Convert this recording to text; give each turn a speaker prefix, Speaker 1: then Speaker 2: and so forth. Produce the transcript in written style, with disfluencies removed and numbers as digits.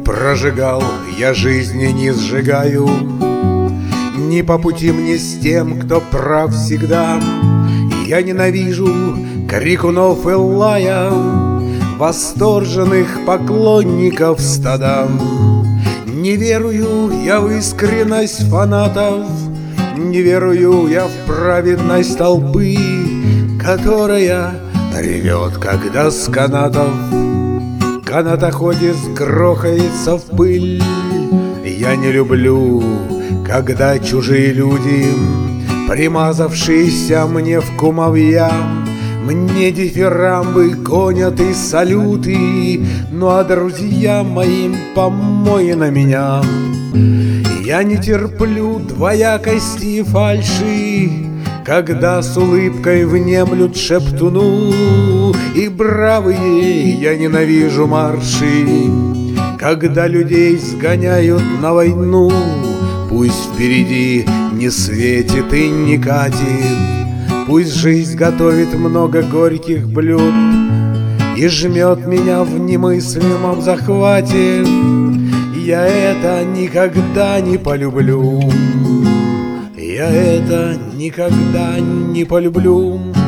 Speaker 1: прожигал, я жизни не сжигаю. Не по пути мне с тем, кто прав всегда. Я ненавижу крикунов и лая, восторженных поклонников стада. Не верую я в искренность фанатов, не верую я в праведность толпы, которая ревет, когда с канатов канатоходец грохается в пыль. Я не люблю, когда чужие люди, примазавшиеся мне в кумовья, мне дифирамбы гонят и салюты, ну а друзья моим помой на меня. Я не терплю двоякости и фальши, когда с улыбкой внемлют шептуну. И бравые я ненавижу марши, когда людей сгоняют на войну. Пусть впереди не светит и не катит, пусть жизнь готовит много горьких блюд и жмет меня в немыслимом захвате. Я это никогда не полюблю, я это никогда не полюблю.